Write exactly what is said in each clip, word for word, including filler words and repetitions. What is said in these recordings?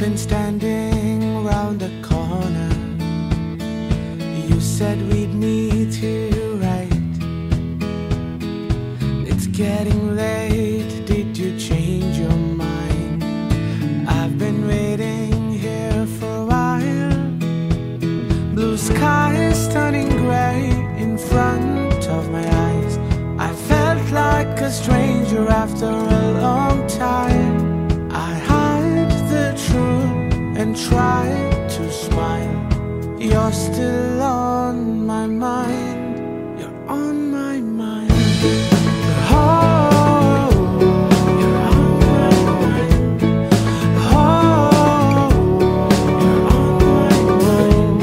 been standing round the corner. You said we'd meet here, right? It's getting late, did you change your mind? I've been waiting here for a while. Blue sky is turning gray in front of my eyes. I felt like a stranger after a long time. I hide the truth and try to smile. You're still on my mind. You're on my mind. Oh, you're on my mind. Oh, you're on my mind.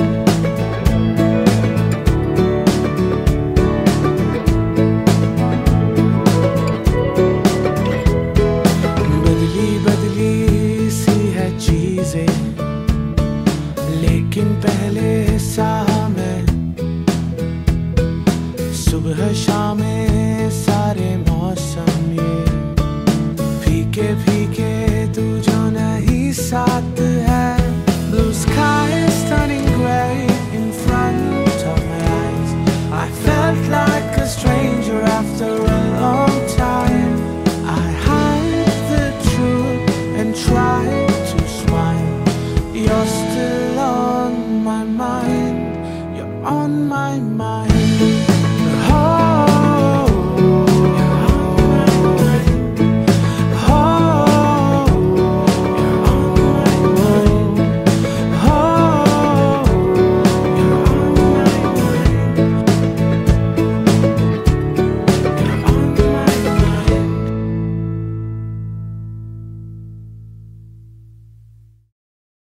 बदली बदली सी है चीजें, लेकिन पहले सा मैं। सुबह शाम सारे मौसम ये फीके फीके, तू जो नहीं साथ है। Blue sky is turning gray in front of my eyes. I felt like a stranger after a long time. I hide the truth and try to smile. You're still on my mind. You're on my mind.